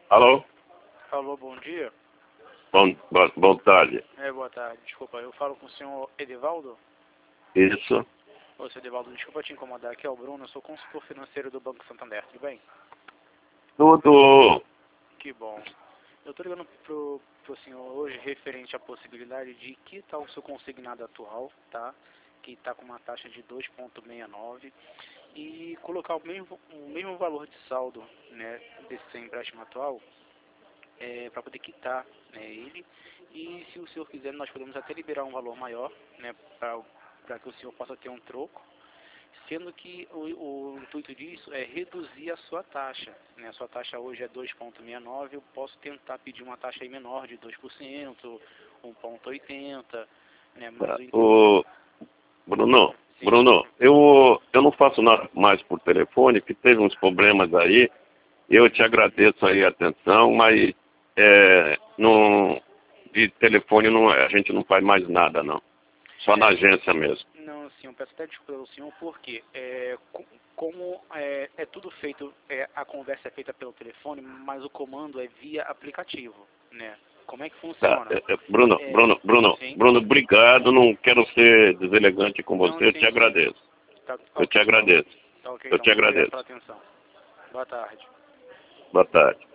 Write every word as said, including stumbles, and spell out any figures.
Alô? Alô, bom dia. Bom, boa, boa tarde. É, boa tarde. Desculpa, eu falo com o senhor Edivaldo? Isso. Ô, senhor Edivaldo, desculpa te incomodar. Aqui é o Bruno, eu sou consultor financeiro do Banco Santander, tudo bem? Tudo. Que bom. Eu tô ligando pro, pro senhor hoje referente à possibilidade de quitar o seu consignado atual, tá? Que está com uma taxa de dois vírgula sessenta e nove e colocar o mesmo, o mesmo valor de saldo, né, desse seu empréstimo atual é, para poder quitar, né, ele. E se o senhor quiser, nós podemos até liberar um valor maior, né, para que o senhor possa ter um troco, sendo que o, o intuito disso é reduzir a sua taxa, né? A sua taxa hoje é dois vírgula sessenta e nove, eu posso tentar pedir uma taxa aí menor de dois por cento, um vírgula oitenta, né? Mas Tá. o intuito... O Bruno, Sim. Bruno, eu, eu não faço nada mais por telefone, que teve uns problemas aí. Eu te agradeço aí a atenção, mas é, não, de telefone não, a gente não faz mais nada, não. Só na agência mesmo. Não, sim, eu peço até desculpa ao senhor, porque é, co- como é, é tudo feito, é, a conversa é feita pelo telefone, mas o comando é via aplicativo, né? Como é que Tá. funciona? É, é, Bruno, É, Bruno, Bruno, sim. Bruno, obrigado. Não quero ser deselegante com Não, você, eu sim, te sim. agradeço. Tá, tá Eu te ok, então. agradeço. Tá ok, Eu então. te Muito obrigado agradeço. pela atenção. Boa tarde. Boa tarde.